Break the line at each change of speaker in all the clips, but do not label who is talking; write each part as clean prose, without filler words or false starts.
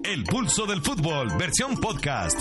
El Pulso del Fútbol, versión podcast.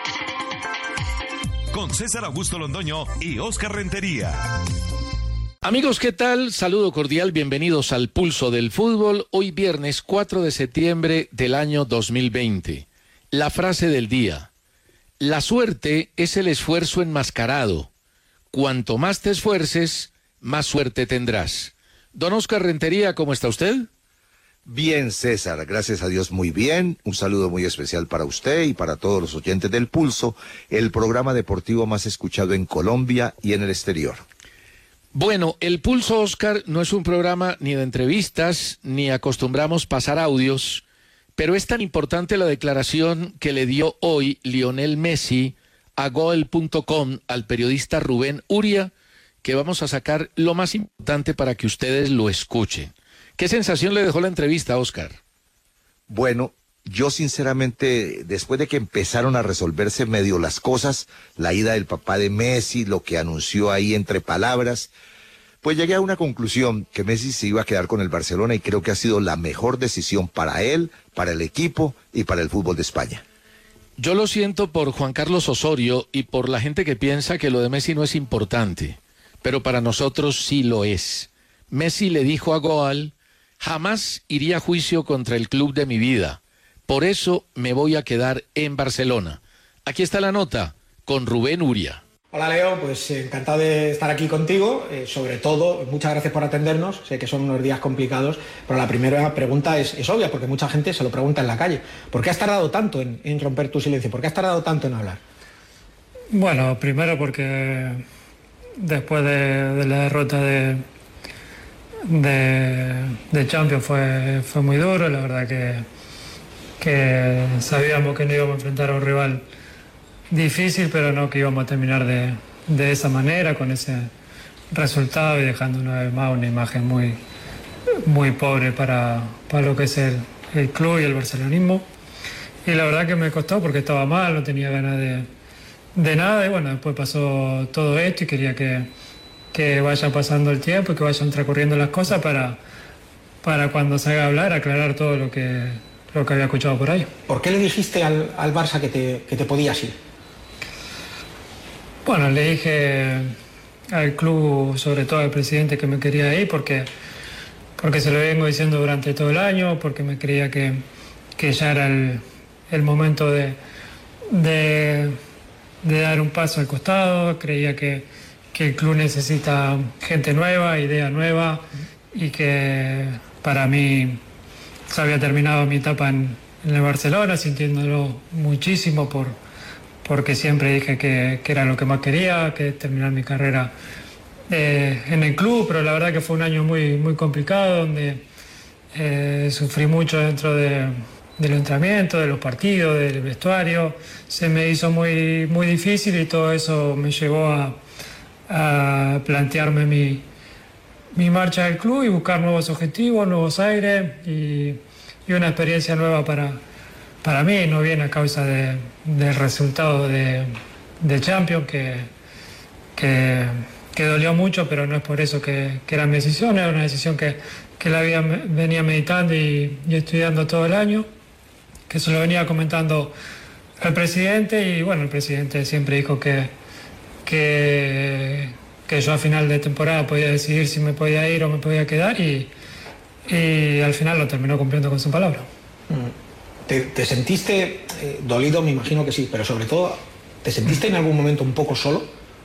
Con César Augusto Londoño y Óscar Rentería.
Amigos, ¿qué tal? Saludo cordial, bienvenidos al Pulso del Fútbol. Hoy viernes 4 de septiembre del año 2020. La frase del día. La suerte es el esfuerzo enmascarado. Cuanto más te esfuerces, más suerte tendrás. Don Óscar Rentería, ¿cómo está usted?
Bien, César, gracias a Dios muy bien. Un saludo muy especial para usted y para todos los oyentes del Pulso, el programa deportivo más escuchado en Colombia y en el exterior.
Bueno, el Pulso, Óscar, no es un programa ni de entrevistas, ni acostumbramos pasar audios, pero es tan importante la declaración que le dio hoy Lionel Messi a Goal.com al periodista Rubén Uria, que vamos a sacar lo más importante para que ustedes lo escuchen. ¿Qué sensación le dejó la entrevista, Óscar?
Bueno, yo sinceramente, después de que empezaron a resolverse medio las cosas, la ida del papá de Messi, lo que anunció ahí entre palabras, pues llegué a una conclusión, que Messi se iba a quedar con el Barcelona y creo que ha sido la mejor decisión para él, para el equipo y para el fútbol de España.
Yo lo siento por Juan Carlos Osorio y por la gente que piensa que lo de Messi no es importante, pero para nosotros sí lo es. Messi le dijo a Goal: jamás iría a juicio contra el club de mi vida. Por eso me voy a quedar en Barcelona. Aquí está la nota con Rubén Uria.
Hola Leo, pues encantado de estar aquí contigo. Sobre todo, muchas gracias por atendernos. Sé que son unos días complicados, pero la primera pregunta es obvia, porque mucha gente se lo pregunta en la calle. ¿Por qué has tardado tanto en romper tu silencio? ¿Por qué has tardado tanto en hablar?
Bueno, primero porque después de la derrota de Champions fue muy duro. La verdad que sabíamos que no íbamos a enfrentar a un rival difícil, pero no que íbamos a terminar de esa manera, con ese resultado, y dejando una vez más una imagen muy, muy pobre para lo que es el club y el barcelonismo. Y la verdad que me costó porque estaba mal, no tenía ganas de nada, y bueno, después pasó todo esto y quería que vaya pasando el tiempo y que vayan transcurriendo las cosas para cuando salga a hablar, aclarar todo lo que había escuchado por ahí.
¿Por qué le dijiste al Barça que te podías ir?
Bueno, le dije al club, sobre todo al presidente, que me quería ir porque se lo vengo diciendo durante todo el año, porque me creía que ya era el momento de dar un paso al costado. Creía que el club necesita gente nueva, idea nueva, y que para mí se había terminado mi etapa en el Barcelona, sintiéndolo muchísimo porque siempre dije que era lo que más quería, que terminar mi carrera en el club, pero la verdad que fue un año muy, muy complicado, donde sufrí mucho dentro del entrenamiento, de los partidos, del vestuario. Se me hizo muy, muy difícil y todo eso me llevó a plantearme mi marcha del club y buscar nuevos objetivos, nuevos aires y una experiencia nueva para mí. No viene a causa del resultado de Champions, que dolió mucho, pero no es por eso que era mi decisión. Era una decisión que venía meditando y estudiando todo el año, que se lo venía comentando al presidente, y bueno, el presidente siempre dijo que yo a final de temporada podía decidir si me podía ir o me podía quedar, y al final lo terminó cumpliendo con su palabra.
¿Te sentiste dolido? Me imagino que sí, pero sobre todo, ¿te sentiste en algún momento un poco solo?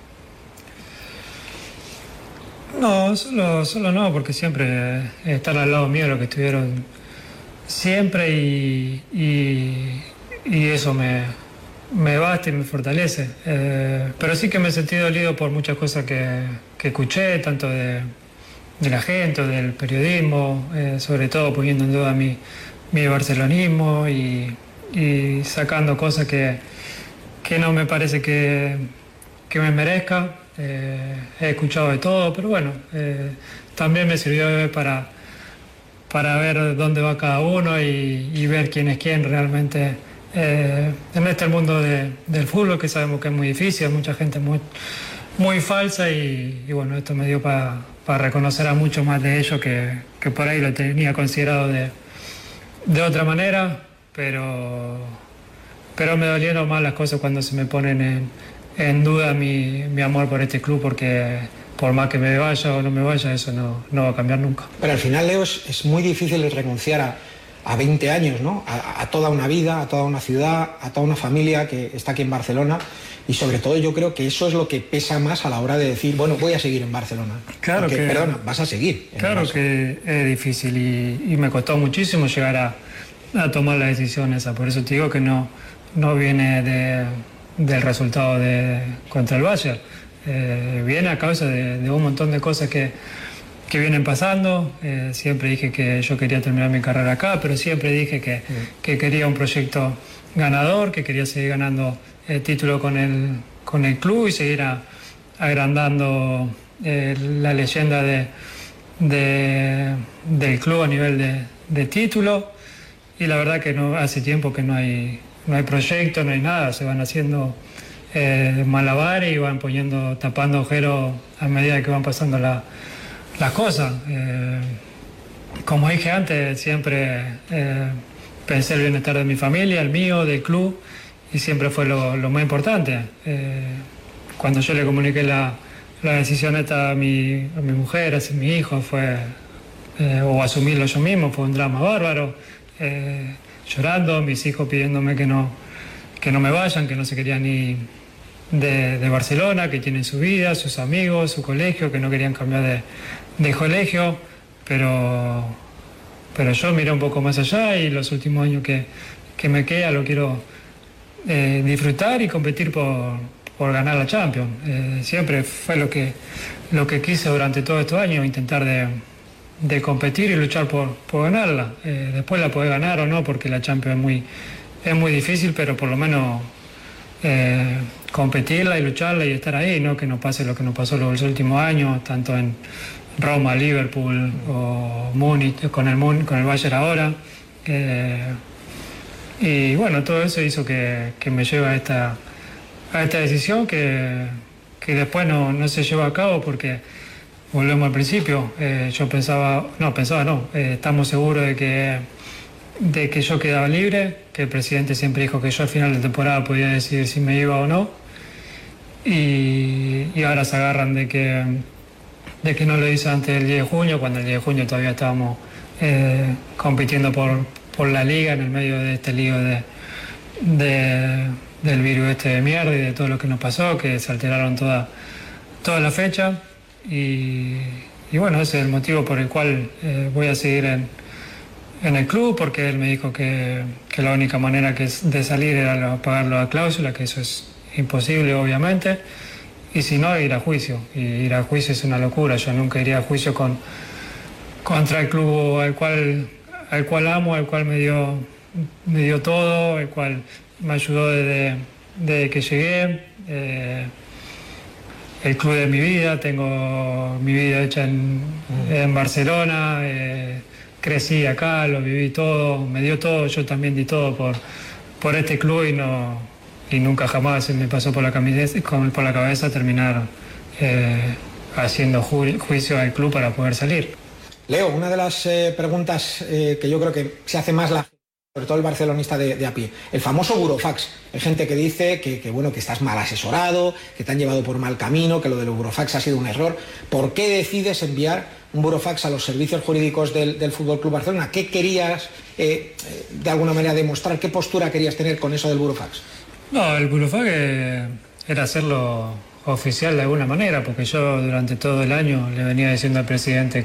No, solo no, porque siempre están al lado mío los que estuvieron siempre, y eso me basta y me fortalece. Pero sí que me sentí dolido por muchas cosas que escuché, tanto de la gente, del periodismo, sobre todo poniendo en duda mi barcelonismo y sacando cosas que no me parece que me merezca. He escuchado de todo, pero bueno, también me sirvió para ver dónde va cada uno y ver quién es quién realmente en este mundo del fútbol, que sabemos que es muy difícil, hay mucha gente muy falsa, y bueno, esto me dio para reconocer a muchos más de ellos que por ahí lo tenía considerado de otra manera. pero me dolieron más las cosas cuando se me ponen en duda mi amor por este club, porque por más que me vaya o no me vaya, eso no va a cambiar nunca.
Pero al final, Leo, es muy difícil renunciar a 20 años, ¿no? A toda una vida, a toda una ciudad, a toda una familia que está aquí en Barcelona, y sobre todo yo creo que eso es lo que pesa más a la hora de decir, bueno, voy a seguir en Barcelona.
Claro.
Porque, perdona, vas a seguir.
Claro que es difícil y me costó muchísimo llegar a tomar la decisión esa. Por eso te digo que no viene del resultado contra el Bayern. Viene a causa de un montón de cosas que vienen pasando. Siempre dije que yo quería terminar mi carrera acá, pero siempre dije que quería un proyecto ganador, que quería seguir ganando el título con el club y seguir agrandando la leyenda del club a nivel de título. Y la verdad que hace tiempo que no hay proyecto, no hay nada, se van haciendo malabares y van tapando agujeros a medida que van pasando las cosas. Como dije antes, siempre pensé el bienestar de mi familia, el mío, del club, y siempre fue lo más importante. Cuando yo le comuniqué la decisión esta a mi mujer, a mi hijo, o asumirlo yo mismo, fue un drama bárbaro, llorando, mis hijos pidiéndome que no me vayan, que no se querían ni de Barcelona, que tienen su vida, sus amigos, su colegio, que no querían cambiar de colegio, pero yo miré un poco más allá y los últimos años que me queda lo quiero disfrutar y competir por ganar la Champions. Siempre fue lo que quise durante todos estos años, intentar de competir y luchar por ganarla. Después la podés ganar o no, porque la Champions es muy difícil, pero por lo menos competirla y lucharla y estar ahí, ¿no? Que no pase lo que nos pasó los últimos años, tanto en Roma, Liverpool o Múnich, con el Bayern ahora. Y bueno, todo eso hizo que me lleve a esta decisión que después no se llevó a cabo, porque volvemos al principio. Yo estamos seguros de que yo quedaba libre, que el presidente siempre dijo que yo al final de temporada podía decidir si me iba o no, y ahora se agarran de que no lo hice antes del 10 de junio, cuando el 10 de junio todavía estábamos compitiendo por la liga, en el medio de este lío del virus este de mierda y de todo lo que nos pasó, que se alteraron toda la fecha, y bueno, ese es el motivo por el cual voy a seguir en el club, porque él me dijo que la única manera de salir era pagar la cláusula, que eso es imposible obviamente, y si no, ir a juicio. Y ir a juicio es una locura. Yo nunca iría a juicio contra el club al cual amo, al cual me dio todo, el cual me ayudó desde que llegué. El club de mi vida, tengo mi vida hecha en Barcelona, crecí acá, lo viví todo, me dio todo, yo también di todo por este club, y nunca jamás se me pasó por la cabeza terminar haciendo juicio al club para poder salir.
Leo, una de las preguntas que yo creo que se hace más sobre todo el barcelonista de a pie, el famoso burofax. Hay gente que dice que estás mal asesorado, que te han llevado por mal camino, que lo del burofax ha sido un error. ¿Por qué decides enviar un burofax a los servicios jurídicos del FC Barcelona? ¿Qué querías de alguna manera demostrar? ¿Qué postura querías tener con eso del burofax?
No, el burofax era hacerlo oficial de alguna manera, porque yo durante todo el año le venía diciendo al presidente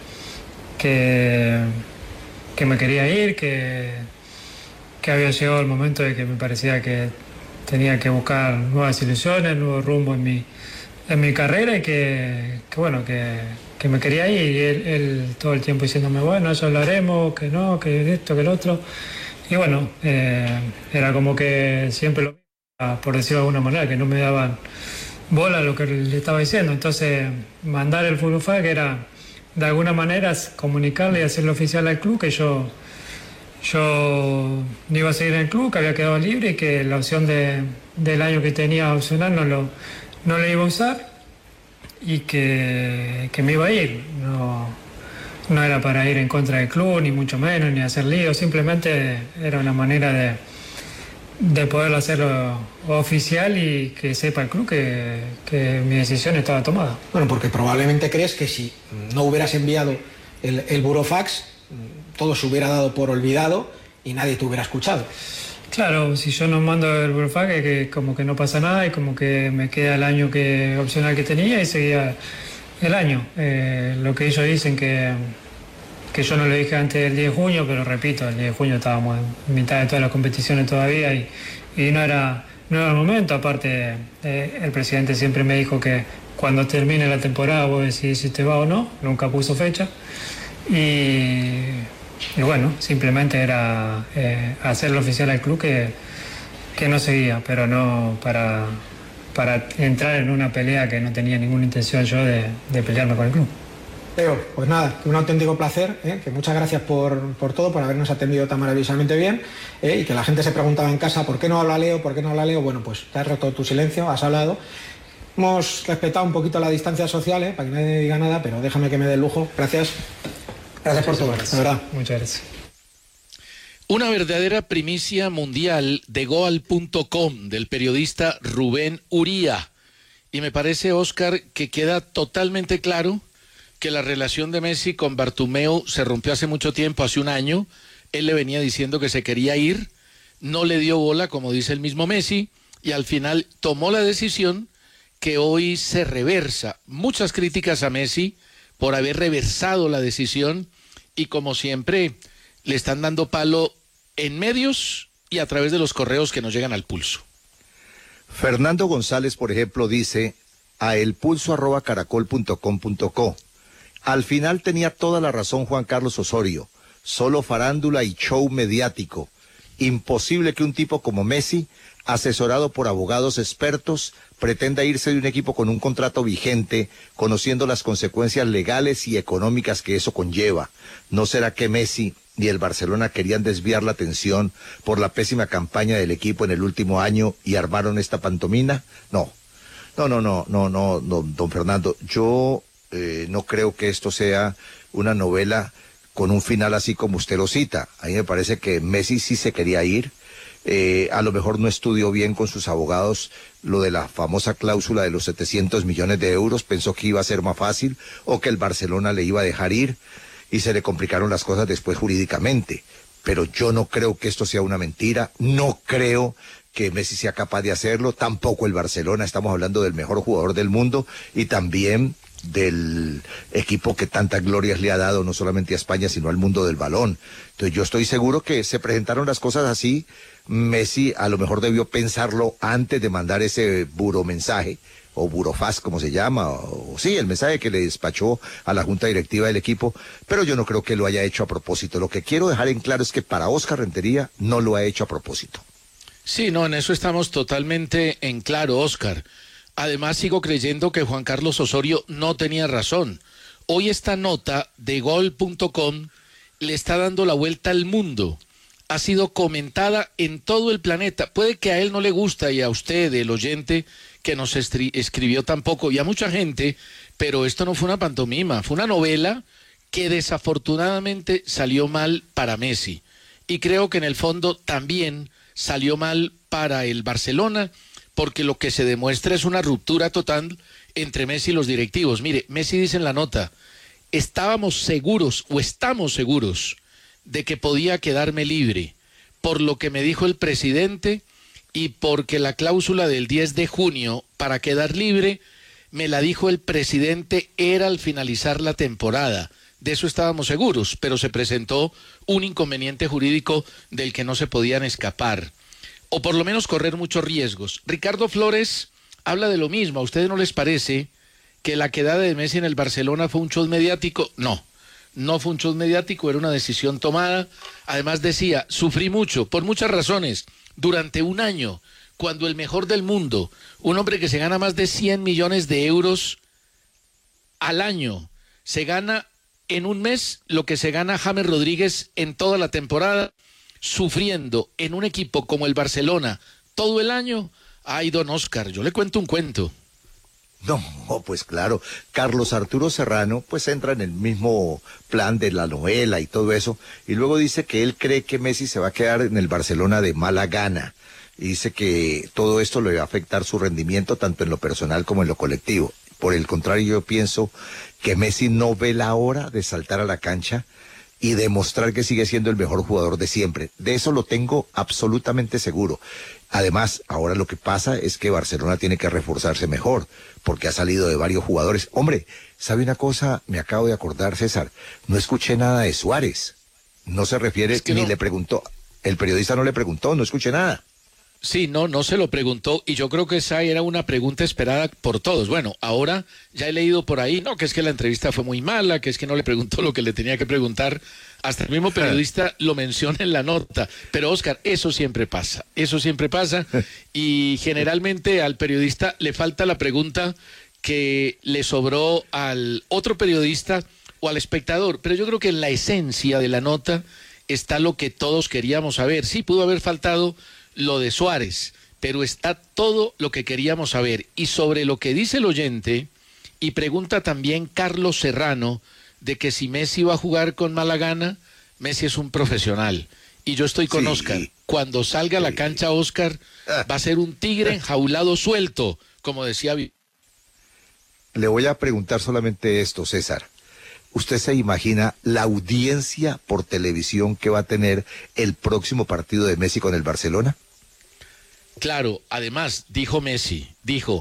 que me quería ir, que había llegado el momento de que me parecía que tenía que buscar nuevas ilusiones, nuevo rumbo en mi carrera, y que me quería ir, y él todo el tiempo diciéndome, bueno, eso hablaremos, que no, que esto, que el otro. Y bueno, era como que siempre lo mismo, por decirlo de alguna manera, que no me daban bola a lo que le estaba diciendo. Entonces, mandar el burofax era de alguna manera comunicarle y hacerlo oficial al club que yo no iba a seguir en el club, que había quedado libre, y que la opción del año que tenía opcional no le iba a usar, y que me iba a ir. no era para ir en contra del club, ni mucho menos, ni hacer lío, simplemente era una manera de poderlo hacerlo oficial y que sepa el club que mi decisión estaba tomada.
Bueno, porque probablemente crees que si no hubieras enviado el burofax, todo se hubiera dado por olvidado y nadie te hubiera escuchado.
Claro, si yo no mando el burofax es que como que no pasa nada y como que me queda el año opcional que tenía y seguía el año. Lo que ellos dicen que yo no lo dije antes del 10 de junio, pero repito, el 10 de junio estábamos en mitad de todas las competiciones todavía y no era el momento. Aparte, el presidente siempre me dijo que cuando termine la temporada vos decidís si te va o no, nunca puso fecha. Y bueno, simplemente era hacerlo oficial al club que no seguía, pero no para entrar en una pelea que no tenía ninguna intención yo de pelearme con el club.
Leo, pues nada, un auténtico placer, que muchas gracias por todo, por habernos atendido tan maravillosamente bien, y que la gente se preguntaba en casa, ¿por qué no habla Leo? ¿Por qué no habla Leo? Bueno, pues te has roto tu silencio, has hablado. Hemos respetado un poquito la distancia social, para que nadie diga nada, pero déjame que me dé el lujo. Gracias. Gracias por todo, de verdad.
Muchas gracias.
Una verdadera primicia mundial de Goal.com del periodista Rubén Uría. Y me parece, Óscar, que queda totalmente claro que la relación de Messi con Bartomeu se rompió hace mucho tiempo, hace un año. Él le venía diciendo que se quería ir, no le dio bola, como dice el mismo Messi, y al final tomó la decisión que hoy se reversa. Muchas críticas a Messi por haber reversado la decisión y, como siempre, le están dando palo en medios y a través de los correos que nos llegan al Pulso.
Fernando González, por ejemplo, dice a elpulso@caracol.com.co: al final tenía toda la razón Juan Carlos Osorio, solo farándula y show mediático. Imposible que un tipo como Messi, asesorado por abogados expertos, pretenda irse de un equipo con un contrato vigente, conociendo las consecuencias legales y económicas que eso conlleva. ¿No será que Messi y el Barcelona querían desviar la atención por la pésima campaña del equipo en el último año y armaron esta pantomima? No, don Fernando, yo no creo que esto sea una novela con un final así como usted lo cita. A mí me parece que Messi sí se quería ir. A lo mejor no estudió bien con sus abogados lo de la famosa cláusula de los 700 millones de euros, pensó que iba a ser más fácil o que el Barcelona le iba a dejar ir y se le complicaron las cosas después jurídicamente. Pero yo no creo que esto sea una mentira, no creo que Messi sea capaz de hacerlo, tampoco el Barcelona. Estamos hablando del mejor jugador del mundo y también del equipo que tantas glorias le ha dado no solamente a España sino al mundo del balón. Entonces yo estoy seguro que se presentaron las cosas así. Messi a lo mejor debió pensarlo antes de mandar ese buromensaje o burofax, como se llama, o sí, el mensaje que le despachó a la junta directiva del equipo, pero yo no creo que lo haya hecho a propósito. Lo que quiero dejar en claro es que para Óscar Rentería no lo ha hecho a propósito.
Sí, no, en eso estamos totalmente en claro, Óscar. Además, sigo creyendo que Juan Carlos Osorio no tenía razón. Hoy esta nota de Gol.com le está dando la vuelta al mundo. Ha sido comentada en todo el planeta. Puede que a él no le gusta y a usted, el oyente, que nos escribió tampoco, y a mucha gente, pero esto no fue una pantomima, fue una novela que desafortunadamente salió mal para Messi. Y creo que en el fondo también salió mal para el Barcelona, porque lo que se demuestra es una ruptura total entre Messi y los directivos. Mire, Messi dice en la nota, estamos seguros de que podía quedarme libre, por lo que me dijo el presidente y porque la cláusula del 10 de junio para quedar libre, me la dijo el presidente, era al finalizar la temporada. De eso estábamos seguros, pero se presentó un inconveniente jurídico del que no se podían escapar, o por lo menos correr muchos riesgos. Ricardo Flores habla de lo mismo. ¿A ustedes no les parece que la quedada de Messi en el Barcelona fue un show mediático? No fue un show mediático, era una decisión tomada. Además decía, sufrí mucho, por muchas razones, durante un año, cuando el mejor del mundo, un hombre que se gana más de 100 millones de euros al año, se gana en un mes lo que se gana James Rodríguez en toda la temporada, sufriendo en un equipo como el Barcelona todo el año. Ay, don Óscar, yo le cuento un cuento.
No, pues claro, Carlos Arturo Serrano pues entra en el mismo plan de la novela y todo eso, y luego dice que él cree que Messi se va a quedar en el Barcelona de mala gana, y dice que todo esto le va a afectar su rendimiento tanto en lo personal como en lo colectivo. Por el contrario, yo pienso que Messi no ve la hora de saltar a la cancha y demostrar que sigue siendo el mejor jugador de siempre. De eso lo tengo absolutamente seguro. Además, ahora lo que pasa es que Barcelona tiene que reforzarse mejor, porque ha salido de varios jugadores. Hombre, ¿sabe una cosa? Me acabo de acordar, César, no escuché nada de Suárez. No se refiere, es que ni no le preguntó. El periodista no le preguntó, no escuché nada.
Sí, no se lo preguntó, y yo creo que esa era una pregunta esperada por todos. Bueno, ahora ya he leído por ahí, no, que es que la entrevista fue muy mala, que es que no le preguntó lo que le tenía que preguntar. Hasta el mismo periodista lo menciona en la nota. Pero, Oscar, eso siempre pasa, y generalmente al periodista le falta la pregunta que le sobró al otro periodista o al espectador. Pero yo creo que en la esencia de la nota está lo que todos queríamos saber. Sí, pudo haber faltado lo de Suárez, pero está todo lo que queríamos saber. Y sobre lo que dice el oyente, y pregunta también Carlos Serrano, de que si Messi va a jugar con mala gana, Messi es un profesional. Y yo estoy con Oscar. Cuando salga a la cancha, Oscar, va a ser un tigre enjaulado suelto, como decía.
Le voy a preguntar solamente esto, César. ¿Usted se imagina la audiencia por televisión que va a tener el próximo partido de Messi con el Barcelona?
Claro, además, dijo Messi,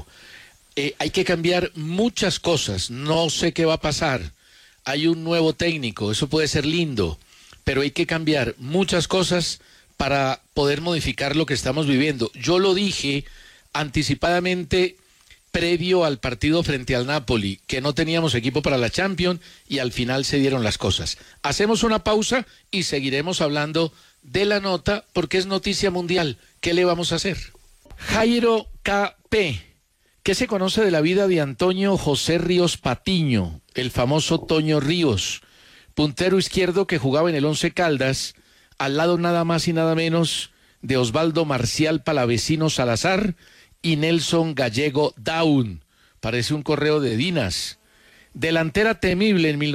hay que cambiar muchas cosas, no sé qué va a pasar, hay un nuevo técnico, eso puede ser lindo, pero hay que cambiar muchas cosas para poder modificar lo que estamos viviendo. Yo lo dije anticipadamente previo al partido frente al Napoli, que no teníamos equipo para la Champions, y al final se dieron las cosas. Hacemos una pausa y seguiremos hablando de la nota, porque es noticia mundial. ¿Qué le vamos a hacer? Jairo K.P. ¿Qué se conoce de la vida de Antonio José Ríos Patiño, el famoso Toño Ríos, puntero izquierdo que jugaba en el Once Caldas, al lado nada más y nada menos de Osvaldo Marcial Palavecino Salazar y Nelson Gallego Daun? Parece un correo de Dinas. Delantera temible en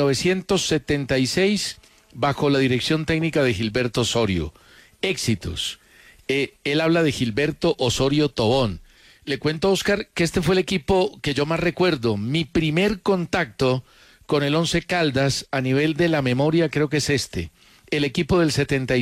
1976 bajo la dirección técnica de Gilberto Osorio. Éxitos. Él habla de Gilberto Osorio Tobón. Le cuento, Oscar, que este fue el equipo que yo más recuerdo. Mi primer contacto con el Once Caldas a nivel de la memoria creo que es este. El equipo del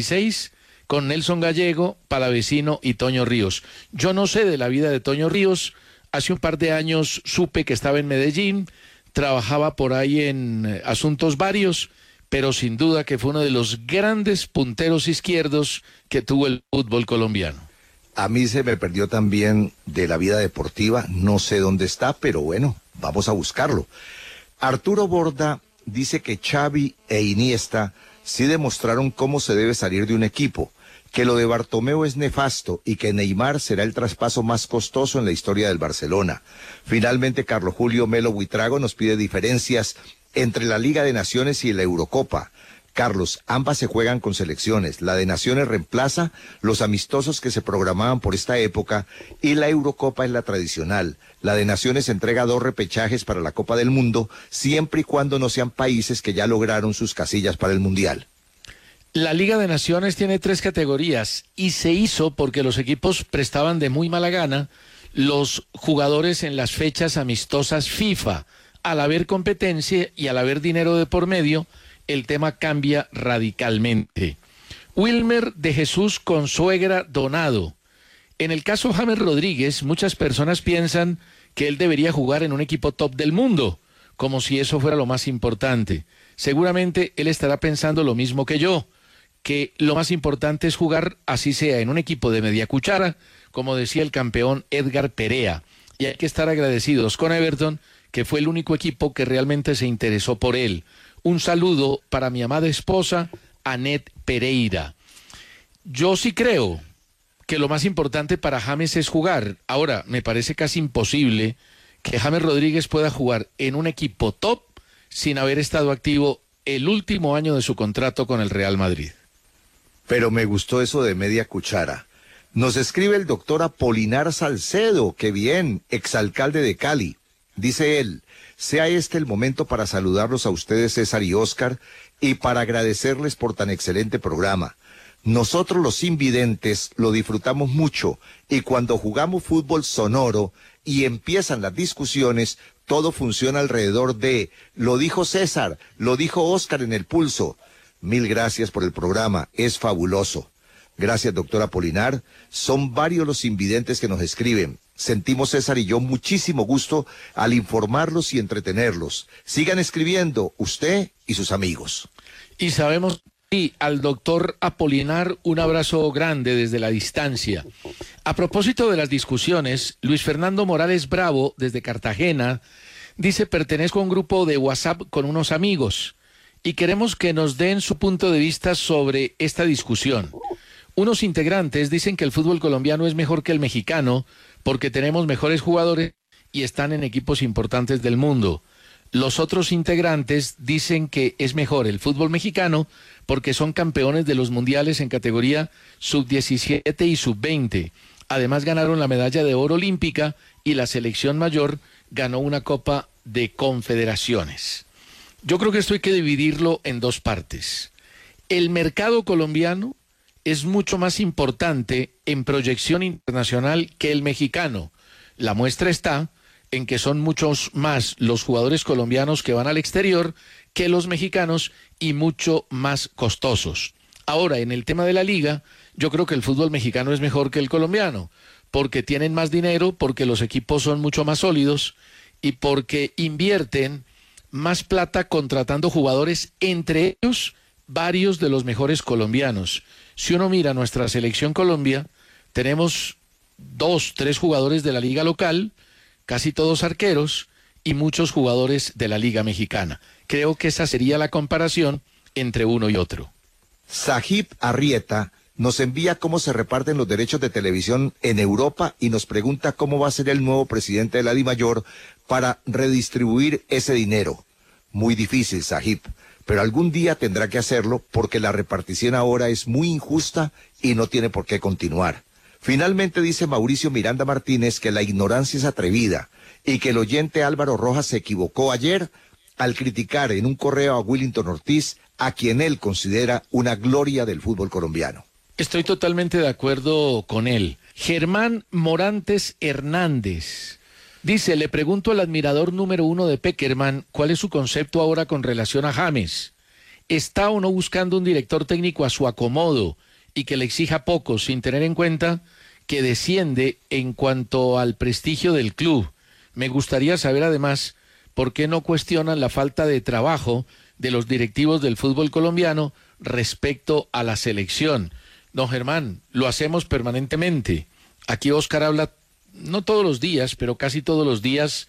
76 con Nelson Gallego, Palavecino y Toño Ríos. Yo no sé de la vida de Toño Ríos. Hace un par de años supe que estaba en Medellín, trabajaba por ahí en asuntos varios, pero sin duda que fue uno de los grandes punteros izquierdos que tuvo el fútbol colombiano.
A mí se me perdió también de la vida deportiva, no sé dónde está, pero bueno, vamos a buscarlo. Arturo Borda dice que Xavi e Iniesta sí demostraron cómo se debe salir de un equipo, que lo de Bartomeu es nefasto y que Neymar será el traspaso más costoso en la historia del Barcelona. Finalmente, Carlos Julio Melo Buitrago nos pide diferencias entre la Liga de Naciones y la Eurocopa. Carlos, ambas se juegan con selecciones. La de Naciones reemplaza los amistosos que se programaban por esta época y la Eurocopa es la tradicional. La de Naciones entrega 2 repechajes para la Copa del Mundo, siempre y cuando no sean países que ya lograron sus casillas para el Mundial.
La Liga de Naciones tiene 3 categorías y se hizo porque los equipos prestaban de muy mala gana los jugadores en las fechas amistosas FIFA. Al haber competencia y al haber dinero de por medio, el tema cambia radicalmente. Wilmer de Jesús Consuegra Donado. En el caso James Rodríguez, muchas personas piensan que él debería jugar en un equipo top del mundo, como si eso fuera lo más importante. Seguramente él estará pensando lo mismo que yo, que lo más importante es jugar, así sea, en un equipo de media cuchara, como decía el campeón Edgar Perea. Y hay que estar agradecidos con Everton, que fue el único equipo que realmente se interesó por él. Un saludo para mi amada esposa, Anet Pereira. Yo sí creo que lo más importante para James es jugar. Ahora, me parece casi imposible que James Rodríguez pueda jugar en un equipo top sin haber estado activo el último año de su contrato con el Real Madrid.
Pero me gustó eso de media cuchara. Nos escribe el doctor Apolinar Salcedo, que bien, exalcalde de Cali. Dice él, sea este el momento para saludarlos a ustedes, César y Óscar, y para agradecerles por tan excelente programa. Nosotros los invidentes lo disfrutamos mucho y cuando jugamos fútbol sonoro y empiezan las discusiones, todo funciona alrededor de, lo dijo César, lo dijo Óscar en el pulso. Mil gracias por el programa, es fabuloso. Gracias, doctor Apolinar. Son varios los invidentes que nos escriben. Sentimos, César y yo, muchísimo gusto al informarlos y entretenerlos. Sigan escribiendo, usted y sus amigos.
Y sabemos, y al doctor Apolinar, un abrazo grande desde la distancia. A propósito de las discusiones, Luis Fernando Morales Bravo, desde Cartagena, dice: pertenezco a un grupo de WhatsApp con unos amigos y queremos que nos den su punto de vista sobre esta discusión. Unos integrantes dicen que el fútbol colombiano es mejor que el mexicano porque tenemos mejores jugadores y están en equipos importantes del mundo. Los otros integrantes dicen que es mejor el fútbol mexicano porque son campeones de los mundiales en categoría sub-17 y sub-20. Además ganaron la medalla de oro olímpica y la selección mayor ganó una Copa de Confederaciones. Yo creo que esto hay que dividirlo en dos partes. El mercado colombiano es mucho más importante en proyección internacional que el mexicano. La muestra está en que son muchos más los jugadores colombianos que van al exterior que los mexicanos y mucho más costosos. Ahora, en el tema de la liga, yo creo que el fútbol mexicano es mejor que el colombiano, porque tienen más dinero, porque los equipos son mucho más sólidos y porque invierten más plata contratando jugadores, entre ellos varios de los mejores colombianos. Si uno mira nuestra selección Colombia, tenemos 2, 3 jugadores de la liga local, casi todos arqueros y muchos jugadores de la liga mexicana. Creo que esa sería la comparación entre uno y otro.
Sahib Arrieta nos envía cómo se reparten los derechos de televisión en Europa y nos pregunta cómo va a ser el nuevo presidente de la DIMAYOR para redistribuir ese dinero. Muy difícil, Sahib, pero algún día tendrá que hacerlo porque la repartición ahora es muy injusta y no tiene por qué continuar. Finalmente dice Mauricio Miranda Martínez que la ignorancia es atrevida y que el oyente Álvaro Rojas se equivocó ayer al criticar en un correo a Willington Ortiz, a quien él considera una gloria del fútbol colombiano.
Estoy totalmente de acuerdo con él. Germán Morantes Hernández dice: le pregunto al admirador número 1 de Pekerman cuál es su concepto ahora con relación a James. ¿Está o no buscando un director técnico a su acomodo y que le exija poco sin tener en cuenta que desciende en cuanto al prestigio del club? Me gustaría saber además por qué no cuestionan la falta de trabajo de los directivos del fútbol colombiano respecto a la selección. Don Germán, lo hacemos permanentemente. Aquí Óscar habla, no todos los días, pero casi todos los días,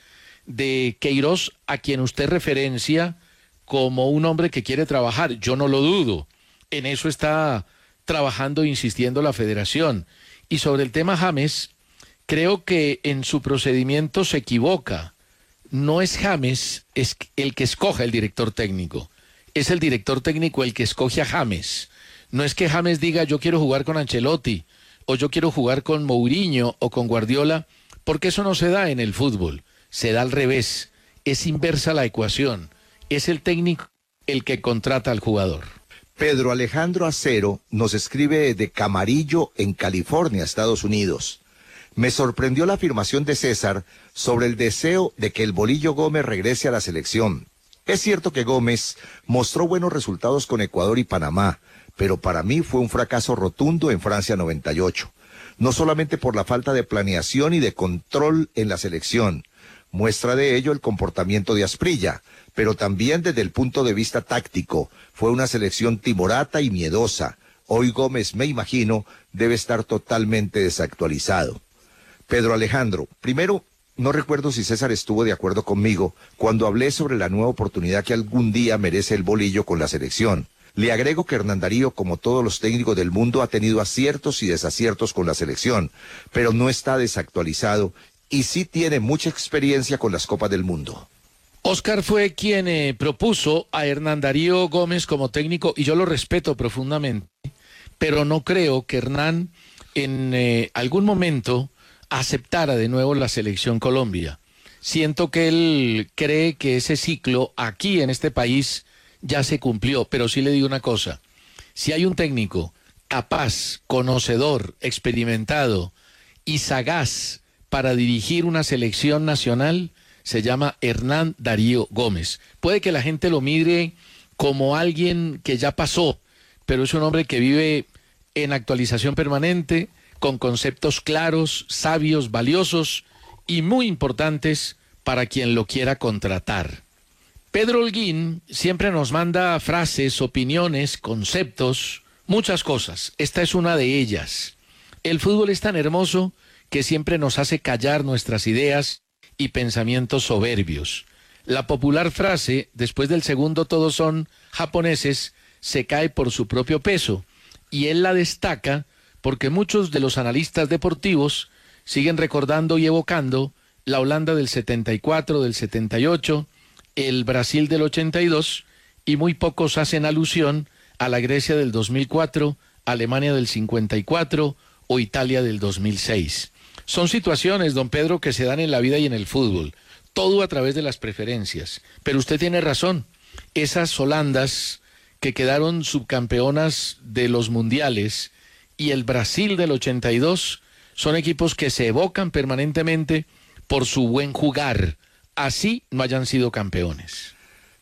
de Queiroz, a quien usted referencia como un hombre que quiere trabajar. Yo no lo dudo. En eso está trabajando e insistiendo la federación. Y sobre el tema James, creo que en su procedimiento se equivoca. No es James es el que escoja el director técnico. Es el director técnico el que escoge a James. No es que James diga yo quiero jugar con Ancelotti o yo quiero jugar con Mourinho o con Guardiola, porque eso no se da en el fútbol. Se da al revés. Es inversa la ecuación. Es el técnico el que contrata al jugador.
Pedro Alejandro Acero nos escribe de Camarillo, en California, Estados Unidos. Me sorprendió la afirmación de César sobre el deseo de que el Bolillo Gómez regrese a la selección. Es cierto que Gómez mostró buenos resultados con Ecuador y Panamá, pero para mí fue un fracaso rotundo en Francia 98. No solamente por la falta de planeación y de control en la selección, muestra de ello el comportamiento de Asprilla, pero también desde el punto de vista táctico. Fue una selección timorata y miedosa. Hoy Gómez, me imagino, debe estar totalmente desactualizado. Pedro Alejandro, primero, no recuerdo si César estuvo de acuerdo conmigo cuando hablé sobre la nueva oportunidad que algún día merece el Bolillo con la selección. Le agrego que Hernán Darío, como todos los técnicos del mundo, ha tenido aciertos y desaciertos con la selección, pero no está desactualizado y sí tiene mucha experiencia con las Copas del Mundo.
Óscar fue quien propuso a Hernán Darío Gómez como técnico y yo lo respeto profundamente, pero no creo que Hernán en algún momento aceptara de nuevo la selección Colombia. siento que él cree que ese ciclo aquí en este país ya se cumplió, pero sí le digo una cosa, si hay un técnico capaz, conocedor, experimentado y sagaz para dirigir una selección nacional, se llama Hernán Darío Gómez. Puede que la gente lo mire como alguien que ya pasó, pero es un hombre que vive en actualización permanente, con conceptos claros, sabios, valiosos y muy importantes para quien lo quiera contratar. Pedro Holguín siempre nos manda frases, opiniones, conceptos, muchas cosas. Esta es una de ellas. El fútbol es tan hermoso que siempre nos hace callar nuestras ideas y pensamientos soberbios. La popular frase, después del segundo todos son japoneses, se cae por su propio peso, y él la destaca porque muchos de los analistas deportivos siguen recordando y evocando la Holanda del 74, del 78, el Brasil del 82, y muy pocos hacen alusión a la Grecia del 2004, Alemania del 54 o Italia del 2006. Son situaciones, don Pedro, que se dan en la vida y en el fútbol, todo a través de las preferencias. Pero usted tiene razón, esas Holandas que quedaron subcampeonas de los mundiales y el Brasil del 82 son equipos que se evocan permanentemente por su buen jugar, así no hayan sido campeones.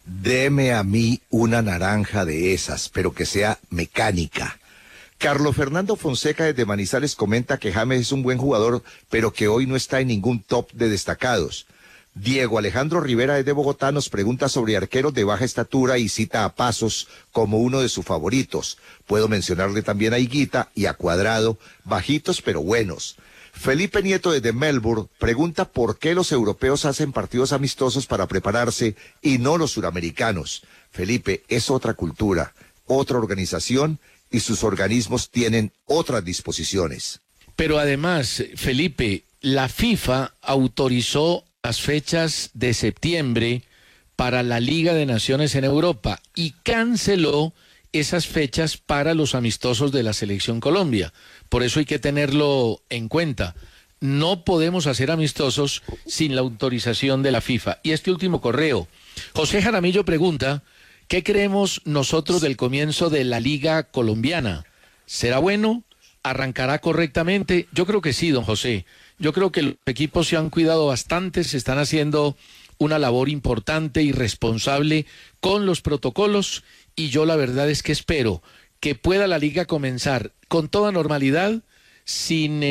Deme a mí una naranja de esas, pero que sea mecánica. Carlos Fernando Fonseca desde Manizales comenta que James es un buen jugador, pero que hoy no está en ningún top de destacados. Diego Alejandro Rivera desde Bogotá nos pregunta sobre arqueros de baja estatura y cita a Pasos como uno de sus favoritos. Puedo mencionarle también a Higuita y a Cuadrado, bajitos pero buenos. Felipe Nieto desde Melbourne pregunta por qué los europeos hacen partidos amistosos para prepararse y no los suramericanos. Felipe, es otra cultura, otra organización y sus organismos tienen otras disposiciones.
Pero además, Felipe, la FIFA autorizó las fechas de septiembre para la Liga de Naciones en Europa y canceló esas fechas para los amistosos de la Selección Colombia. Por eso hay que tenerlo en cuenta. No podemos hacer amistosos sin la autorización de la FIFA. Y este último correo, José Jaramillo pregunta, ¿qué creemos nosotros del comienzo de la Liga Colombiana? ¿Será bueno? ¿Arrancará correctamente? Yo creo que sí, don José. Yo creo que los equipos se han cuidado bastante, se están haciendo una labor importante y responsable con los protocolos, y yo la verdad es que espero que pueda la liga comenzar con toda normalidad, sin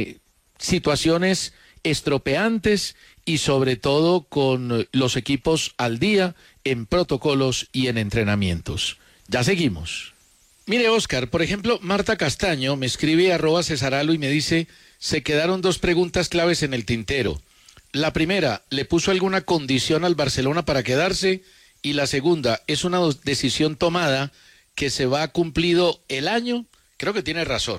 situaciones estropeantes y sobre todo con los equipos al día en protocolos y en entrenamientos. Ya seguimos. Mire, Oscar, por ejemplo, Marta Castaño me escribe @Cesaralo y me dice, se quedaron dos preguntas claves en el tintero. La primera, ¿le puso alguna condición al Barcelona para quedarse? Y la segunda, ¿es una decisión tomada que se va cumplido el año? Creo que tiene razón.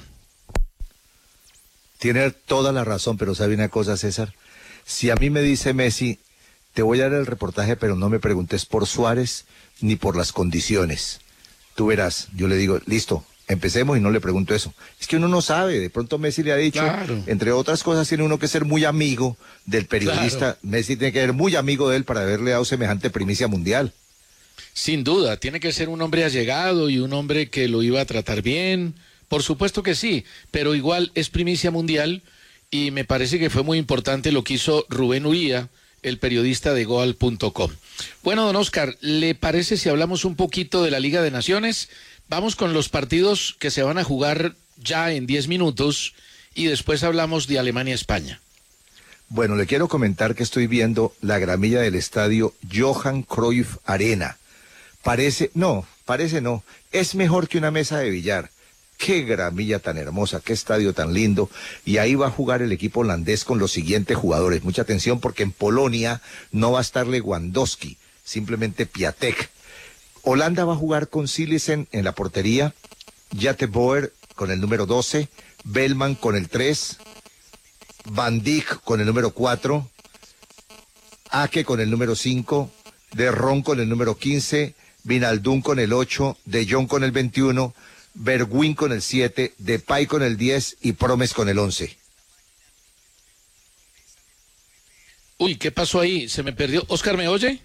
Tiene toda la razón, pero ¿sabe una cosa, César? Si a mí me dice Messi, te voy a dar el reportaje, pero no me preguntes por Suárez ni por las condiciones. Tú verás, yo le digo, listo, empecemos y no le pregunto eso. Es que uno no sabe, de pronto Messi le ha dicho, claro, entre otras cosas tiene uno que ser muy amigo del periodista. Claro. Messi tiene que ser muy amigo de él para haberle dado semejante primicia mundial.
Sin duda, tiene que ser un hombre allegado y un hombre que lo iba a tratar bien. Por supuesto que sí, pero igual es primicia mundial y me parece que fue muy importante lo que hizo Rubén Uría, el periodista de Goal.com. Bueno, don Oscar, ¿le parece si hablamos un poquito de la Liga de Naciones? Vamos con los partidos que se van a jugar ya en 10 minutos y después hablamos de Alemania-España.
Bueno, le quiero comentar que estoy viendo la gramilla del estadio Johan Cruyff Arena. Parece no, es mejor que una mesa de billar. Qué gramilla tan hermosa, qué estadio tan lindo. Y ahí va a jugar el equipo holandés con los siguientes jugadores. Mucha atención porque en Polonia no va a estar Lewandowski, simplemente Piatek. Holanda va a jugar con Silesen en la portería, Jate Boer con el número 12, Bellman con el 3, Van Dijk con el número 4, Ake con el número 5, De Ron con el número 15, Wijnaldum con el 8, De Jong con el 21, Bergwijn con el 7, Depay con el 10 y Promes con el 11.
Uy, ¿qué pasó ahí? Se me perdió. Oscar, ¿me oye?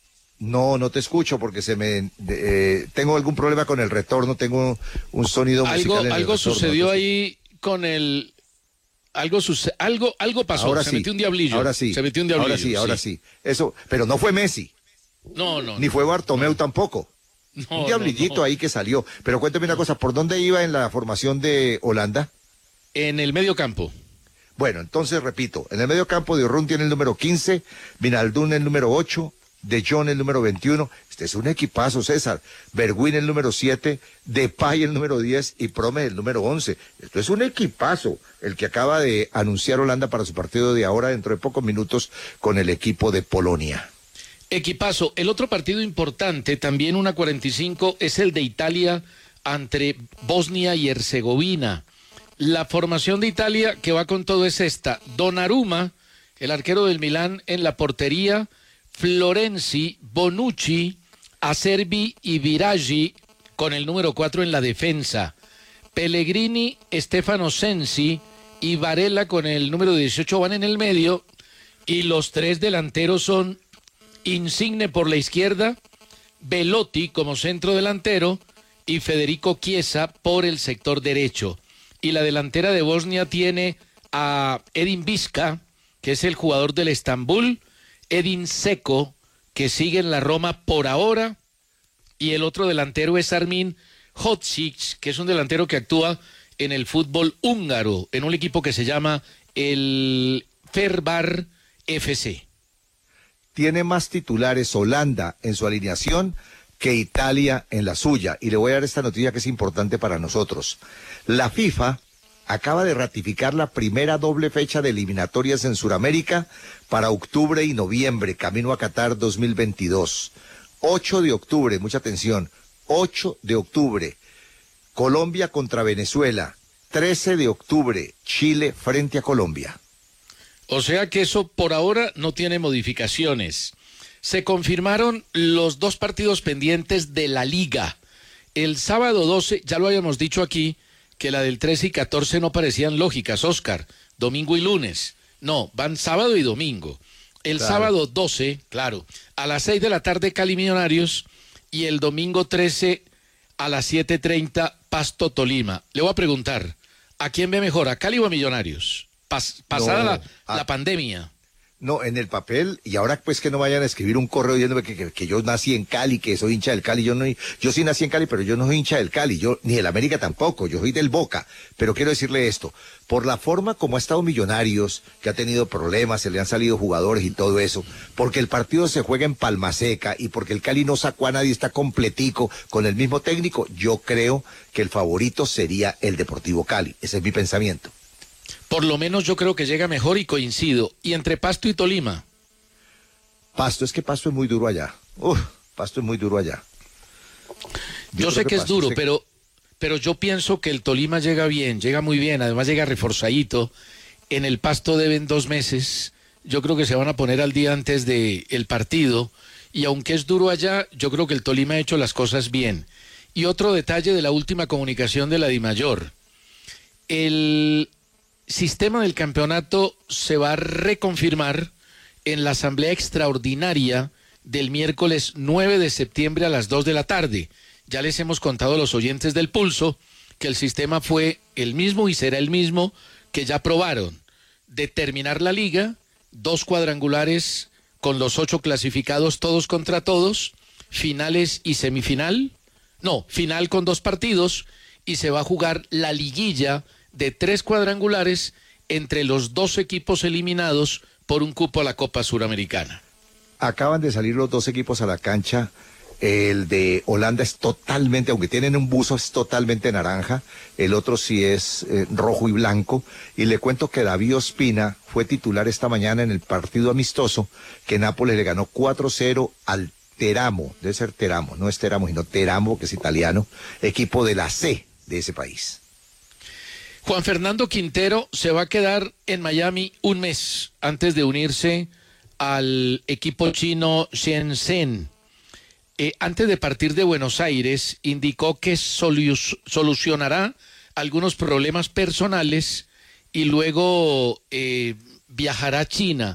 No, no te escucho porque tengo algún problema con el retorno, tengo un sonido musical en el
algo
retorno.
sucedió ahí con el... Algo pasó,
Ahora
se
sí,
metió un diablillo.
ahora sí,
se metió un diablillo.
ahora sí. Eso, pero no fue Messi,
No.
ni fue Bartomeu tampoco. Un diablillito ahí que salió. Pero cuéntame una cosa, ¿por dónde iba en la formación de Holanda?
En el medio campo.
Bueno, entonces repito, en el medio campo de Orrun tiene el número 15, Vinaldún el número 8, De Jong el número 21, este es un equipazo, César, Bergwijn el número 7, Depay el número 10 y Prome el número 11. Esto es un equipazo, el que acaba de anunciar Holanda para su partido de ahora dentro de pocos minutos con el equipo de Polonia.
Equipazo. El otro partido importante, también 1:45, es el de Italia ante Bosnia y Herzegovina. La formación de Italia que va con todo es esta: Donnarumma, el arquero del Milán, en la portería, Florenzi, Bonucci, Acerbi y Biraghi con el número 4 en la defensa, Pellegrini, Stefano Sensi y Varela con el número 18 van en el medio, y los tres delanteros son Insigne por la izquierda, Belotti como centro delantero y Federico Chiesa por el sector derecho. Y la delantera de Bosnia tiene a Edin Visca, que es el jugador del Estambul, Edin Dzeko, que sigue en la Roma por ahora, y el otro delantero es Armin Hodzic, que es un delantero que actúa en el fútbol húngaro, en un equipo que se llama el Fenerbahce FC.
Tiene más titulares Holanda en su alineación que Italia en la suya. Y le voy a dar esta noticia que es importante para nosotros. La FIFA acaba de ratificar la primera doble fecha de eliminatorias en Sudamérica para octubre y noviembre, camino a Qatar 2022. 8 de octubre, mucha atención, 8 de octubre, Colombia contra Venezuela. 13 de octubre, Chile frente a Colombia.
O sea que eso por ahora no tiene modificaciones. Se confirmaron los dos partidos pendientes de la Liga. El sábado 12, ya lo habíamos dicho aquí, que la del 13 y 14 no parecían lógicas, Oscar. Domingo y lunes. No, van sábado y domingo. El
Claro.
sábado 12, claro, a las 6 de la tarde Cali Millonarios, y el domingo 13 a las 7:30 Pasto Tolima. Le voy a preguntar, ¿a quién ve mejor, a Cali o a Millonarios? Pasada la pandemia.
No, en el papel, y ahora pues que no vayan a escribir un correo diciéndome que yo nací en Cali, que soy hincha del Cali. Yo sí nací en Cali, pero yo no soy hincha del Cali, ni del América tampoco, yo soy del Boca. Pero quiero decirle esto, por la forma como ha estado Millonarios, que ha tenido problemas, se le han salido jugadores y todo eso, porque el partido se juega en Palma Seca y porque el Cali no sacó a nadie, está completico con el mismo técnico, yo creo que el favorito sería el Deportivo Cali. Ese es mi pensamiento.
Por lo menos yo creo que llega mejor y coincido. ¿Y entre Pasto y Tolima?
Pasto, es que Pasto es muy duro allá. Pasto es muy duro allá.
Yo sé que es duro, pero yo pienso que el Tolima llega bien, llega muy bien, además llega reforzadito. En el Pasto deben 2 meses. Yo creo que se van a poner al día antes del partido. Y aunque es duro allá, yo creo que el Tolima ha hecho las cosas bien. Y otro detalle de la última comunicación de la DIMAYOR. El sistema del campeonato se va a reconfirmar en la asamblea extraordinaria del miércoles 9 de septiembre a las 2 de la tarde. Ya les hemos contado a los oyentes del Pulso que el sistema fue el mismo y será el mismo que ya aprobaron. Determinar la liga, 2 cuadrangulares con los 8 clasificados todos contra todos, finales y semifinal. No, final con 2 partidos, y se va a jugar la liguilla de 3 cuadrangulares entre los 2 equipos eliminados por un cupo a la Copa Suramericana.
Acaban de salir los 2 equipos a la cancha. El de Holanda es totalmente, aunque tienen un buzo, es totalmente naranja. El otro sí es rojo y blanco. Y le cuento que David Ospina fue titular esta mañana en el partido amistoso que Nápoles le ganó 4-0 al Teramo. Debe ser Teramo, no es Teramo, sino Teramo, que es italiano, equipo de la C de ese país.
Juan Fernando Quintero se va a quedar en Miami un mes antes de unirse al equipo chino Shenzhen. Antes de partir de Buenos Aires, indicó que solucionará algunos problemas personales y luego viajará a China.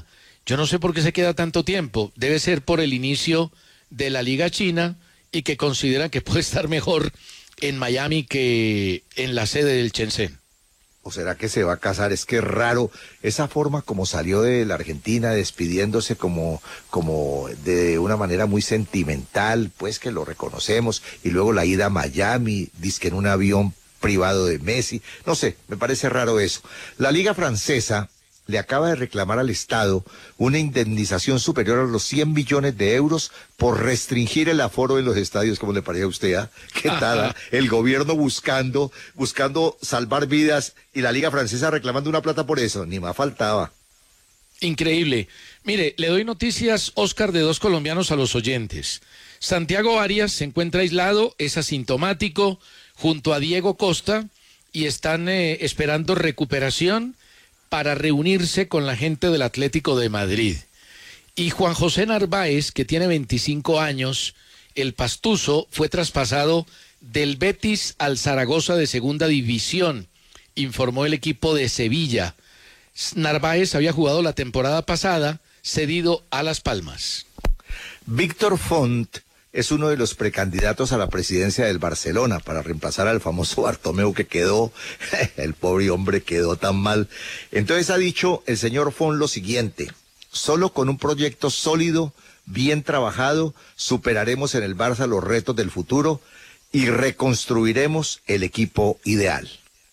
Yo no sé por qué se queda tanto tiempo. Debe ser por el inicio de la Liga China y que consideran que puede estar mejor en Miami que en la sede del Shenzhen.
¿O será que se va a casar? Es que es raro esa forma como salió de la Argentina, despidiéndose como de una manera muy sentimental, pues que lo reconocemos, y luego la ida a Miami, dizque en un avión privado de Messi. No sé, me parece raro eso. La Liga Francesa le acaba de reclamar al Estado una indemnización superior a los 100 millones de euros por restringir el aforo en los estadios. ¿Cómo le parece a usted? ¿Ah? ¿Qué tal? ¿Ah? El gobierno buscando salvar vidas y la Liga Francesa reclamando una plata por eso. Ni más faltaba.
Increíble. Mire, le doy noticias, Oscar, de dos colombianos a los oyentes. Santiago Arias se encuentra aislado, es asintomático, junto a Diego Costa, y están esperando recuperación para reunirse con la gente del Atlético de Madrid. Y Juan José Narváez, que tiene 25 años, el pastuso, fue traspasado del Betis al Zaragoza de Segunda División, informó el equipo de Sevilla. Narváez había jugado la temporada pasada, cedido a Las Palmas.
Víctor Font es uno de los precandidatos a la presidencia del Barcelona para reemplazar al famoso Bartomeu que quedó, el pobre hombre quedó tan mal. Entonces ha dicho el señor Font lo siguiente: solo con un proyecto sólido, bien trabajado, superaremos en el Barça los retos del futuro y reconstruiremos el equipo ideal.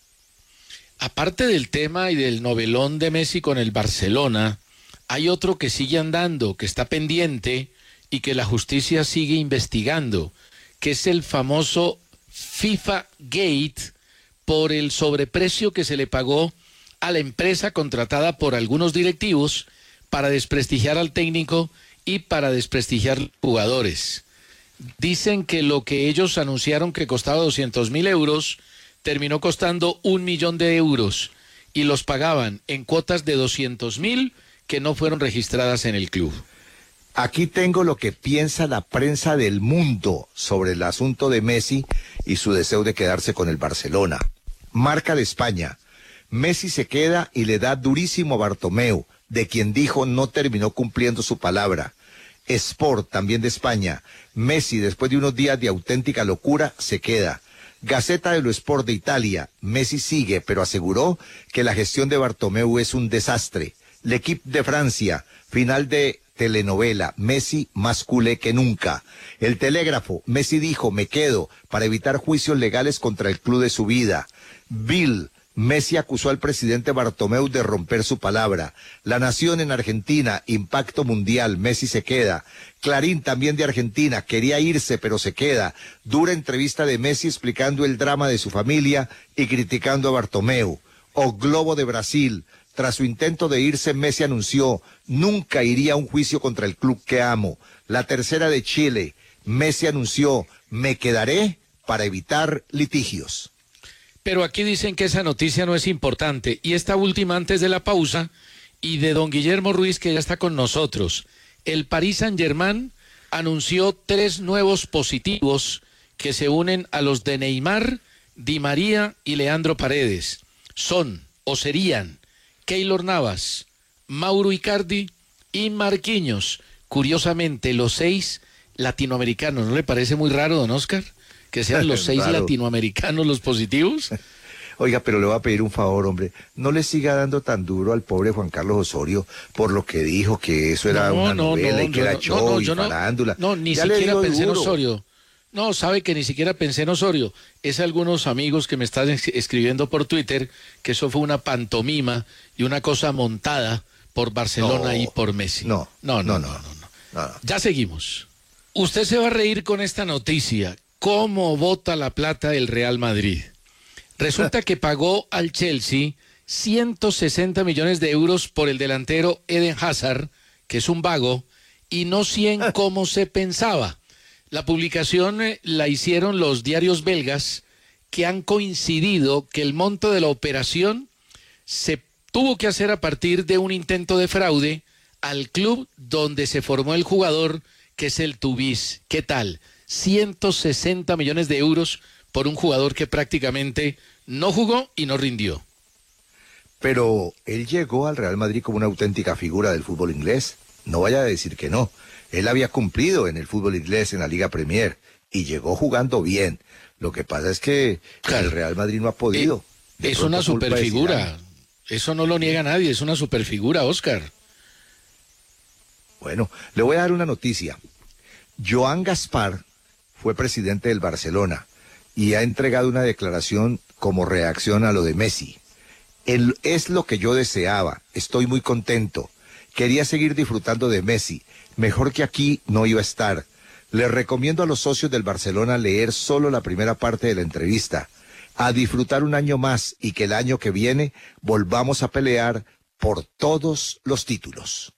Aparte del tema y del novelón de Messi con el Barcelona, hay otro que sigue andando, que está pendiente y que la justicia sigue investigando, que es el famoso FIFA Gate por el sobreprecio que se le pagó a la empresa contratada por algunos directivos para desprestigiar al técnico y para desprestigiar jugadores. Dicen que lo que ellos anunciaron que costaba 200.000 euros terminó costando 1 millón de euros y los pagaban en cuotas de 200.000 que no fueron registradas en el club.
Aquí tengo lo que piensa la prensa del mundo sobre el asunto de Messi y su deseo de quedarse con el Barcelona. Marca de España: Messi se queda y le da durísimo a Bartomeu, de quien dijo no terminó cumpliendo su palabra. Sport, también de España: Messi, después de unos días de auténtica locura, se queda. Gaceta dello Sport de Italia: Messi sigue, pero aseguró que la gestión de Bartomeu es un desastre. L'Équipe de Francia: final de telenovela, Messi más culé que nunca. El Telégrafo: Messi dijo me quedo para evitar juicios legales contra el club de su vida. Bill: Messi acusó al presidente Bartomeu de romper su palabra. La Nación en Argentina: impacto mundial, Messi se queda. Clarín, también de Argentina: quería irse pero se queda. Dura entrevista de Messi explicando el drama de su familia y criticando a Bartomeu. O Globo de Brasil: tras su intento de irse, Messi anunció nunca iría a un juicio contra el club que amo. La Tercera de Chile: Messi anunció me quedaré para evitar litigios.
Pero aquí dicen que esa noticia no es importante. Y esta última antes de la pausa, y de don Guillermo Ruiz, que ya está con nosotros. El Paris Saint-Germain anunció 3 nuevos positivos que se unen a los de Neymar, Di María y Leandro Paredes. Son, o serían, Keylor Navas, Mauro Icardi y Marquinhos. Curiosamente, los 6 latinoamericanos. ¿No le parece muy raro, don Oscar, que sean los 6 latinoamericanos los positivos?
Oiga, pero le voy a pedir un favor, hombre. No le siga dando tan duro al pobre Juan Carlos Osorio por lo que dijo, que eso era una novela y que era show y farándula.
No, ni siquiera pensé en Osorio. No, sabe que ni siquiera pensé en Osorio. Es algunos amigos que me están escribiendo por Twitter que eso fue una pantomima y una cosa montada por Barcelona y por Messi. No. Ya seguimos. Usted se va a reír con esta noticia. ¿Cómo bota la plata el Real Madrid? Resulta que pagó al Chelsea 160 millones de euros por el delantero Eden Hazard, que es un vago, y no 100 como se pensaba. La publicación la hicieron los diarios belgas, que han coincidido que el monto de la operación se tuvo que hacer a partir de un intento de fraude al club donde se formó el jugador, que es el Tubize. ¿Qué tal? 160 millones de euros por un jugador que prácticamente no jugó y no rindió.
Pero él llegó al Real Madrid como una auténtica figura del fútbol inglés. No vaya a decir que no. Él había cumplido en el fútbol inglés, en la Liga Premier, y llegó jugando bien. Lo que pasa es que el Real Madrid no ha podido.
Es una superfigura. Eso no lo niega nadie, es una superfigura, Óscar.
Bueno, le voy a dar una noticia. Joan Gaspar fue presidente del Barcelona y ha entregado una declaración como reacción a lo de Messi. Es lo que yo deseaba, estoy muy contento. Quería seguir disfrutando de Messi, mejor que aquí no iba a estar. Les recomiendo a los socios del Barcelona leer solo la primera parte de la entrevista, a disfrutar un año más y que el año que viene volvamos a pelear por todos los títulos.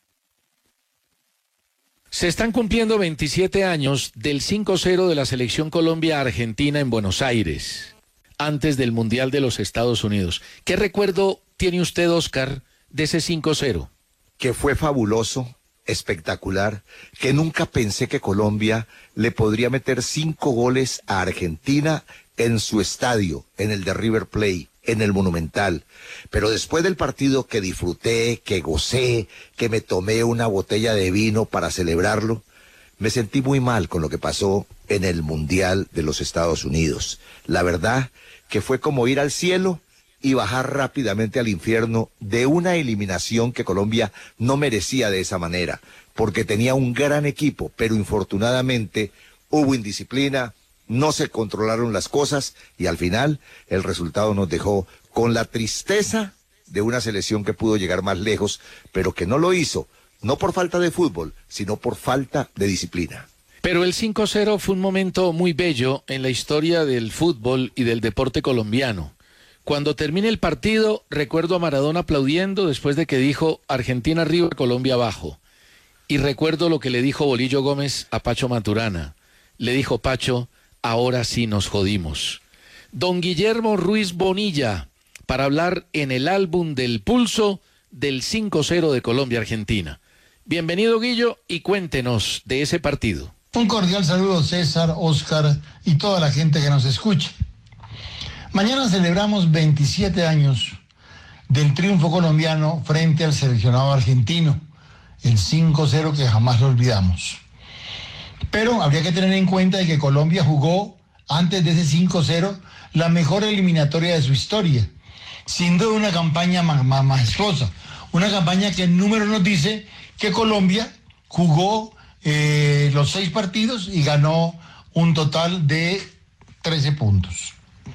Se están cumpliendo 27 años del 5-0 de la selección Colombia-Argentina en Buenos Aires, antes del Mundial de los Estados Unidos. ¿Qué recuerdo tiene usted, Óscar, de ese 5-0?
Que fue fabuloso, espectacular, que nunca pensé que Colombia le podría meter 5 goles a Argentina en su estadio, en el de River Plate, en el Monumental. Pero después del partido que disfruté, que gocé, que me tomé una botella de vino para celebrarlo, me sentí muy mal con lo que pasó en el Mundial de los Estados Unidos. La verdad que fue como ir al cielo y bajar rápidamente al infierno de una eliminación que Colombia no merecía de esa manera, porque tenía un gran equipo, pero infortunadamente hubo indisciplina, no se controlaron las cosas y al final el resultado nos dejó con la tristeza de una selección que pudo llegar más lejos, pero que no lo hizo, no por falta de fútbol, sino por falta de disciplina.
Pero el 5-0 fue un momento muy bello en la historia del fútbol y del deporte colombiano. Cuando termine el partido, recuerdo a Maradona aplaudiendo después de que dijo Argentina arriba, Colombia abajo. Y recuerdo lo que le dijo Bolillo Gómez a Pacho Maturana. Le dijo Pacho, ahora sí nos jodimos. Don Guillermo Ruiz Bonilla, para hablar en el álbum del pulso del 5-0 de Colombia-Argentina. Bienvenido, Guillo, y cuéntenos de ese partido.
Un cordial saludo, César, Óscar y toda la gente que nos escucha. Mañana celebramos 27 años del triunfo colombiano frente al seleccionado argentino, el 5-0 que jamás lo olvidamos. Pero habría que tener en cuenta de que Colombia jugó, antes de ese 5-0, la mejor eliminatoria de su historia. Sin duda una campaña majestuosa, una campaña que en número nos dice que Colombia jugó los 6 partidos y ganó un total de 10 puntos.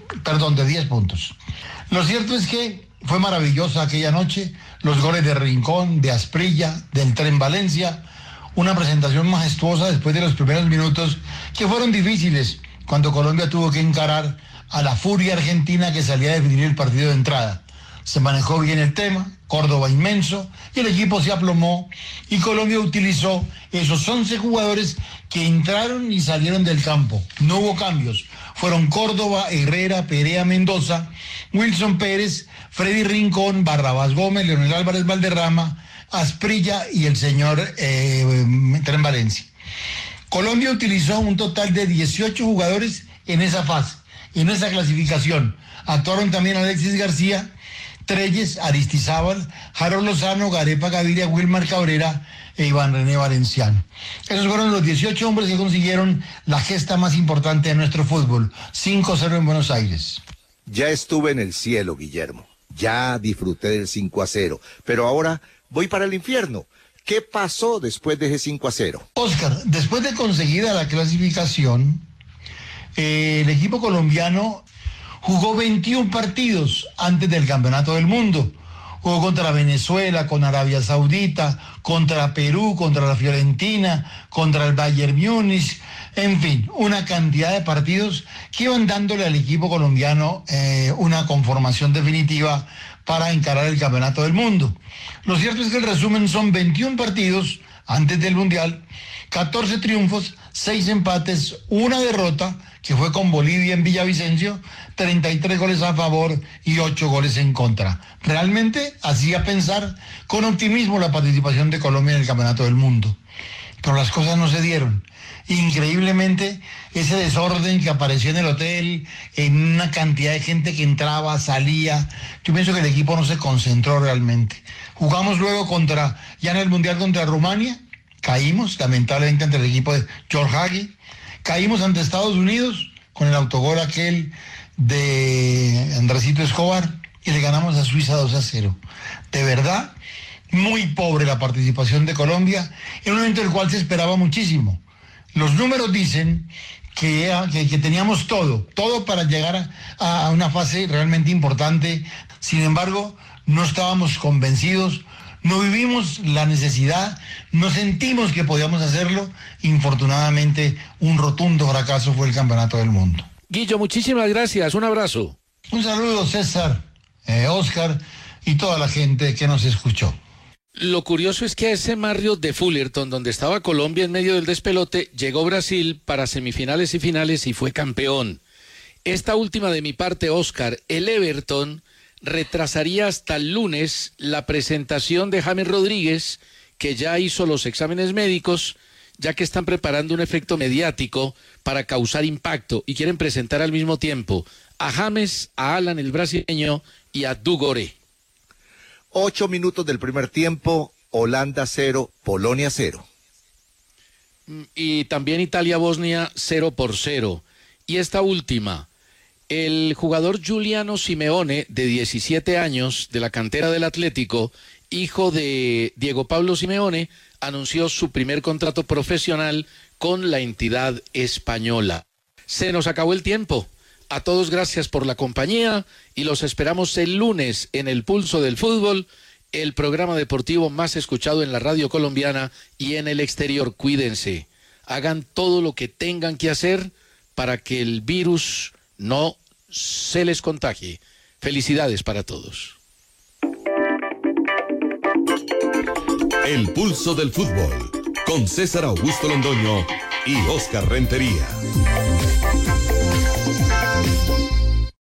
Lo cierto es que fue maravillosa aquella noche, los goles de Rincón, de Asprilla, del Tren Valencia, una presentación majestuosa después de los primeros minutos que fueron difíciles cuando Colombia tuvo que encarar a la furia argentina que salía a definir el partido de entrada. Se manejó bien el tema, Córdoba inmenso, y el equipo se aplomó y Colombia utilizó esos 11 jugadores que entraron y salieron del campo. No hubo cambios. Fueron Córdoba, Herrera, Perea, Mendoza, Wilson Pérez, Freddy Rincón, Barrabás Gómez, Leonel Álvarez Valderrama, Asprilla y el señor Tren Valencia. Colombia utilizó un total de 18 jugadores en esa fase, en esa clasificación. Actuaron también Alexis García, Treyes, Aristizábal, Harold Lozano, Garepa Gaviria, Wilmar Cabrera e Iván René Valenciano. Esos fueron los 18 hombres que consiguieron la gesta más importante de nuestro fútbol, 5-0 en Buenos Aires.
Ya estuve en el cielo, Guillermo. Ya disfruté del 5-0, pero ahora voy para el infierno. ¿Qué pasó después de ese 5-0?
Óscar, después de conseguida la clasificación, el equipo colombiano jugó 21 partidos antes del Campeonato del Mundo. Jugó contra Venezuela, con Arabia Saudita, contra Perú, contra la Fiorentina, contra el Bayern Múnich, en fin, una cantidad de partidos que iban dándole al equipo colombiano una conformación definitiva para encarar el Campeonato del Mundo. Lo cierto es que el resumen son 21 partidos antes del Mundial, 14 triunfos, 6 empates, 1 derrota, que fue con Bolivia en Villavicencio, 33 goles a favor y 8 goles en contra. Realmente hacía pensar con optimismo la participación de Colombia en el Campeonato del Mundo. pero las cosas no se dieron. Increíblemente, ese desorden que apareció en el hotel, en una cantidad de gente que entraba, salía, yo pienso que el equipo no se concentró realmente. Jugamos luego ya en el Mundial contra Rumania, caímos lamentablemente ante el equipo de George Hagi, caímos ante Estados Unidos con el autogol aquel de Andresito Escobar y le ganamos a Suiza 2-0. De verdad, muy pobre la participación de Colombia en un momento en el cual se esperaba muchísimo. Los números dicen que teníamos todo para llegar a una fase realmente importante. Sin embargo, no estábamos convencidos, no vivimos la necesidad, no sentimos que podíamos hacerlo. Infortunadamente, un rotundo fracaso fue el Campeonato del Mundo.
Guillo, muchísimas gracias. Un abrazo.
Un saludo, César, Oscar y toda la gente que nos escuchó.
Lo curioso es que a ese Marriott de Fullerton, donde estaba Colombia en medio del despelote, llegó Brasil para semifinales y finales y fue campeón. Esta última de mi parte, Oscar, el Everton retrasaría hasta el lunes la presentación de James Rodríguez, que ya hizo los exámenes médicos, ya que están preparando un efecto mediático para causar impacto y quieren presentar al mismo tiempo a James, a Alan el brasileño y a Dugore.
8 minutos del primer tiempo, Holanda 0, Polonia 0.
Y también Italia-Bosnia 0-0. Y esta última, el jugador Giuliano Simeone, de 17 años, de la cantera del Atlético, hijo de Diego Pablo Simeone, anunció su primer contrato profesional con la entidad española. Se nos acabó el tiempo. A todos gracias por la compañía y los esperamos el lunes en El Pulso del Fútbol, el programa deportivo más escuchado en la radio colombiana y en el exterior. Cuídense, hagan todo lo que tengan que hacer para que el virus no se les contagie. Felicidades para todos.
El Pulso del Fútbol con César Augusto Londoño y Oscar Rentería.